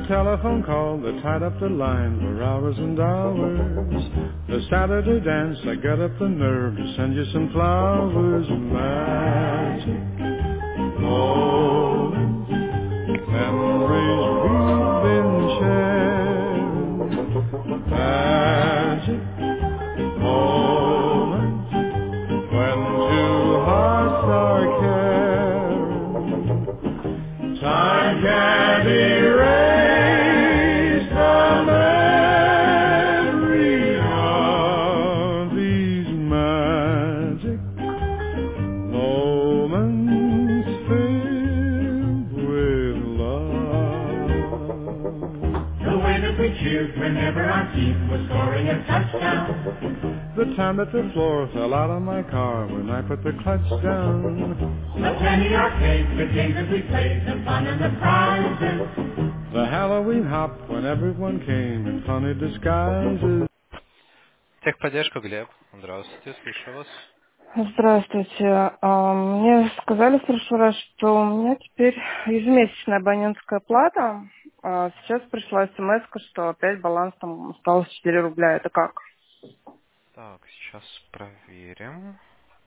telephone call that tied up the line for hours and hours. The Saturday dance, I got up the nerve to send you some flowers. Magic moments, memories we've been sharing. Magic moments when two hearts are caring. Time can't erase the memory of these magic moments filled with love. The way that we cheered whenever our team was scoring a touchdown. The time that the floor fell out of my car when I put the clutch down. The penny arcade, the games that we played, the fun and the prizes. The Halloween hop when everyone came in funny disguises. Техподдержка, Глеб. Здравствуйте, слышу вас. Здравствуйте. Мне сказали в прошлый раз, что у меня теперь ежемесячная абонентская плата. Сейчас пришла смс, что опять баланс там осталось 4 рубля. Это как? Так, сейчас проверим.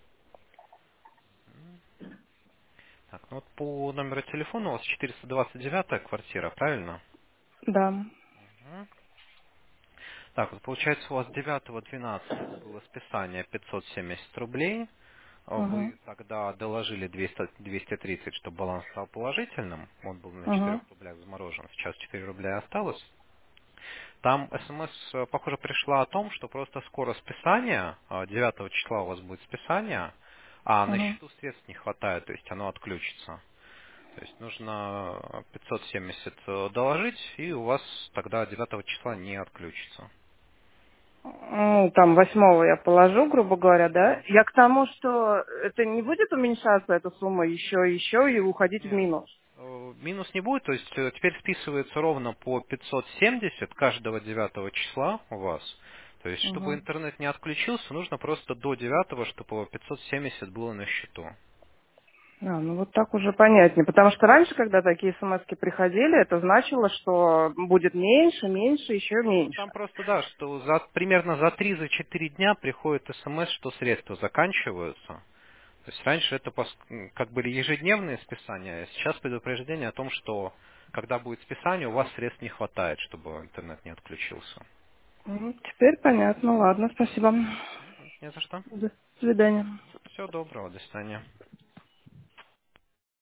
Так, ну вот по номеру телефона у вас 429-я квартира, правильно? Да. Мгм. Так, вот получается у вас 9-12 было списание 570 рублей. Угу. Вы тогда доложили 230, чтобы баланс стал положительным. Он был на Угу. 4 рублях заморожен. Сейчас 4 рубля осталось. Там СМС, похоже, пришла о том, что просто скоро списание, 9 числа у вас будет списание, а на Угу. счету средств не хватает, то есть оно отключится. То есть нужно 570 доложить, и у вас тогда 9 числа не отключится. Ну, там 8 я положу, грубо говоря, да? Да. Я к тому, что это не будет уменьшаться, эта сумма, еще и уходить в Нет. минус. Минус не будет, то есть теперь списывается ровно по 570 каждого 9 числа у вас. То есть, чтобы Угу. интернет не отключился, нужно просто до 9, чтобы 570 было на счету. Ну вот так уже понятнее. Потому что раньше, когда такие смс-ки приходили, это значило, что будет меньше, меньше, еще Ну, меньше. там просто, да, что примерно за 3-4 дня приходит СМС, что средства заканчиваются. То есть раньше это как были ежедневные списания, а сейчас предупреждение о том, что когда будет списание, у вас средств не хватает, чтобы интернет не отключился. Теперь понятно. Ладно, спасибо. Не за что. До свидания. Всего доброго, до свидания.